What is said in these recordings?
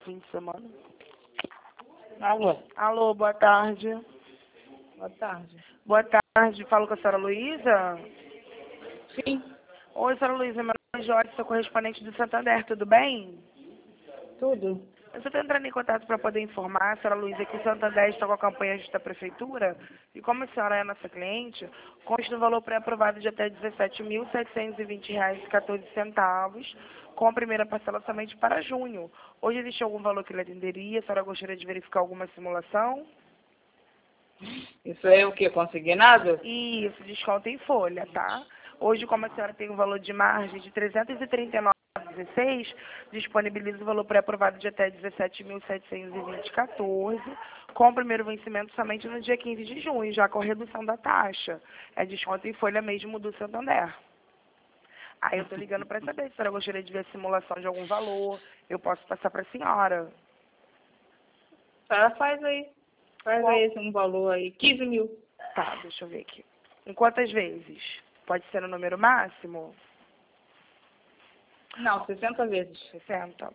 Fim de semana. Alô, Alô, boa tarde. boa tarde. Boa tarde, falo com a senhora Luísa? Sim, Oi, senhora Luísa, meu nome é Jorge, sou correspondente do Santander, tudo bem? tudo. Eu só estou entrando em contato para poder informar a senhora Luísa que o Santander está com a campanha Justa Prefeitura e como a senhora é nossa cliente, consta um valor pré-aprovado de até R$ 17.720,14, com a primeira parcela somente para junho. Hoje existe algum valor que lhe atenderia? A senhora gostaria de verificar alguma simulação? Isso é o que? Consignado? Isso, desconto em folha, tá? Hoje, como a senhora tem um valor de margem de 339,16, disponibiliza o valor pré-aprovado de até 17.720,14, com o primeiro vencimento somente no dia 15 de junho, já com a redução da taxa. É desconto em folha mesmo do Santander. Aí eu tô ligando para saber se a senhora gostaria de ver a simulação de algum valor. Eu posso passar para a senhora. Tá, faz aí. Faz Qual? aí um valor aí. 15 mil. Tá, deixa eu ver aqui. Em quantas vezes? Pode ser no número máximo? Não, 60 vezes. 60.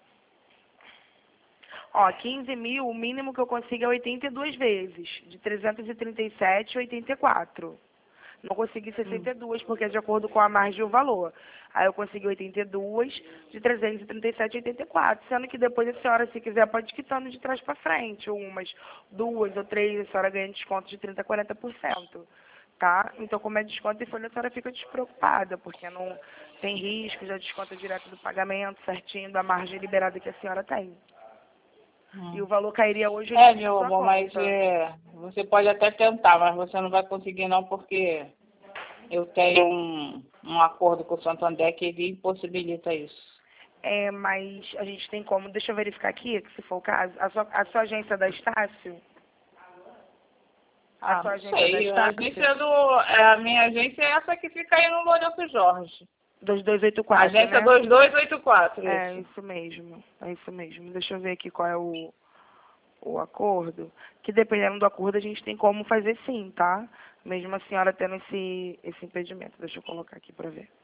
Ó, 15 mil, o mínimo que eu consigo é 82 vezes, de 337 a 84. Não consegui 62, porque é de acordo com a margem e o valor. Aí eu consegui 82, de 337 a 84. Sendo que depois a senhora, se quiser, pode ir quitando de trás para frente. Umas, duas ou três, a senhora ganha desconto de 30% a 40%. Tá? Então, como é desconto em folha, a senhora fica despreocupada, porque não tem risco, já desconta direto do pagamento, certinho, da margem liberada que a senhora tem. E o valor cairia hoje É, na meu sua amor, mas conta. você pode até tentar, mas você não vai conseguir não, porque eu tenho um acordo com o Santander que ele impossibilita isso. É, mas a gente tem como, deixa eu verificar aqui, que se for o caso, a sua agência é da Estácio? A Ah, sua não agência é da sei. Estácio? A minha agência é essa que fica aí no Lourenço Jorge. 2284, Agência né? 2284, É, isso. isso mesmo. É isso mesmo. Deixa eu ver aqui qual é o acordo. Que dependendo do acordo a gente tem como fazer sim, tá? Mesmo a senhora tendo esse impedimento. Deixa eu colocar aqui para ver.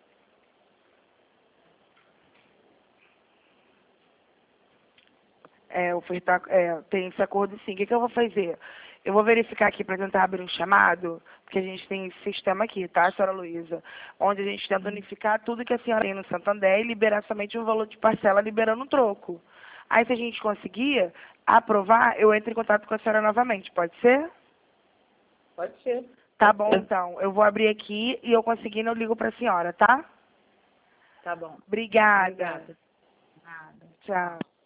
Ofertar, tem esse acordo sim. O que eu vou fazer? Eu vou verificar aqui para tentar abrir um chamado, porque a gente tem esse sistema aqui, tá, senhora Luísa? Onde a gente tenta unificar tudo que a senhora tem no Santander e liberar somente um valor de parcela liberando um troco. Aí, se a gente conseguir aprovar, eu entro em contato com a senhora novamente, pode ser? Pode ser. Tá bom, então. Eu vou abrir aqui e eu conseguindo, eu ligo para a senhora, tá? Tá bom. Obrigada. Obrigada. Nada. Tchau.